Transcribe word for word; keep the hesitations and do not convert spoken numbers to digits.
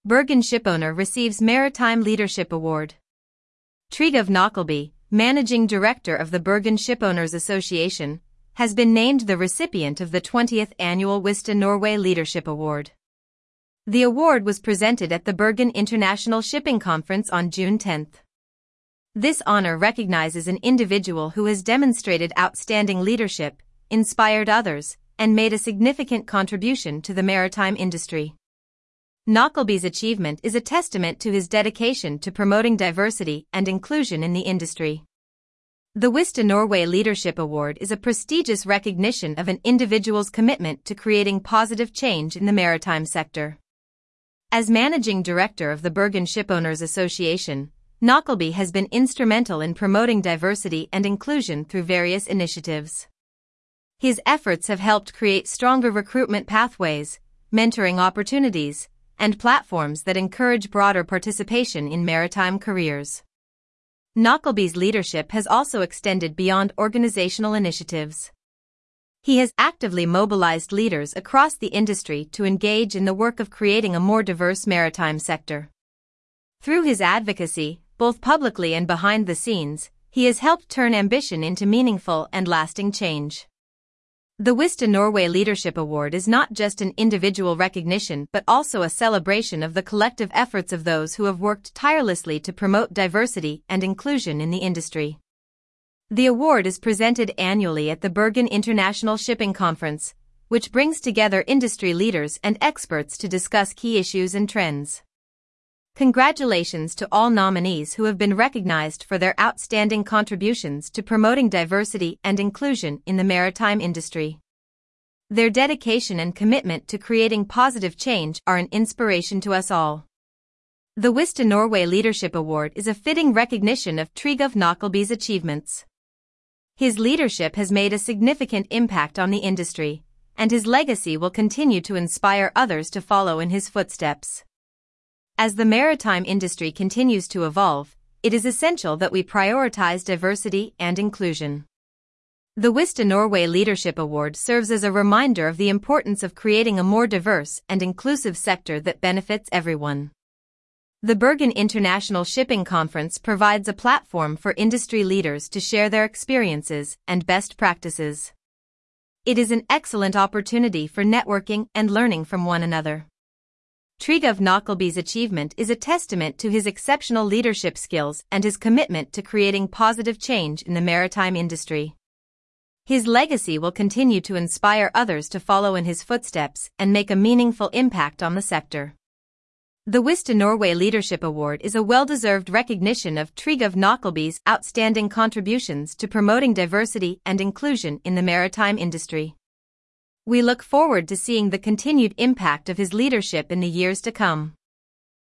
Bergen Shipowner receives Maritime Leadership Award. Trygve Knockleby, Managing Director of the Bergen Shipowners Association, has been named the recipient of the twentieth Annual Wista Norway Leadership Award. The award was presented at the Bergen International Shipping Conference on June tenth. This honor recognizes an individual who has demonstrated outstanding leadership, inspired others, and made a significant contribution to the maritime industry. Knockleby's achievement is a testament to his dedication to promoting diversity and inclusion in the industry. The Wista Norway Leadership Award is a prestigious recognition of an individual's commitment to creating positive change in the maritime sector. As Managing Director of the Bergen Shipowners Association, Knockleby has been instrumental in promoting diversity and inclusion through various initiatives. His efforts have helped create stronger recruitment pathways, mentoring opportunities, and platforms that encourage broader participation in maritime careers. Knockleby's leadership has also extended beyond organizational initiatives. He has actively mobilized leaders across the industry to engage in the work of creating a more diverse maritime sector. Through his advocacy, both publicly and behind the scenes, he has helped turn ambition into meaningful and lasting change. The Wista Norway Leadership Award is not just an individual recognition but also a celebration of the collective efforts of those who have worked tirelessly to promote diversity and inclusion in the industry. The award is presented annually at the Bergen International Shipping Conference, which brings together industry leaders and experts to discuss key issues and trends. Congratulations to all nominees who have been recognized for their outstanding contributions to promoting diversity and inclusion in the maritime industry. Their dedication and commitment to creating positive change are an inspiration to us all. The Wista Norway Leadership Award is a fitting recognition of Trygve Knockleby's achievements. His leadership has made a significant impact on the industry, and his legacy will continue to inspire others to follow in his footsteps. As the maritime industry continues to evolve, it is essential that we prioritize diversity and inclusion. The Wista Norway Leadership Award serves as a reminder of the importance of creating a more diverse and inclusive sector that benefits everyone. The Bergen International Shipping Conference provides a platform for industry leaders to share their experiences and best practices. It is an excellent opportunity for networking and learning from one another. Trygve Knockleby's achievement is a testament to his exceptional leadership skills and his commitment to creating positive change in the maritime industry. His legacy will continue to inspire others to follow in his footsteps and make a meaningful impact on the sector. The Wista Norway Leadership Award is a well-deserved recognition of Trygve Knockleby's outstanding contributions to promoting diversity and inclusion in the maritime industry. We look forward to seeing the continued impact of his leadership in the years to come.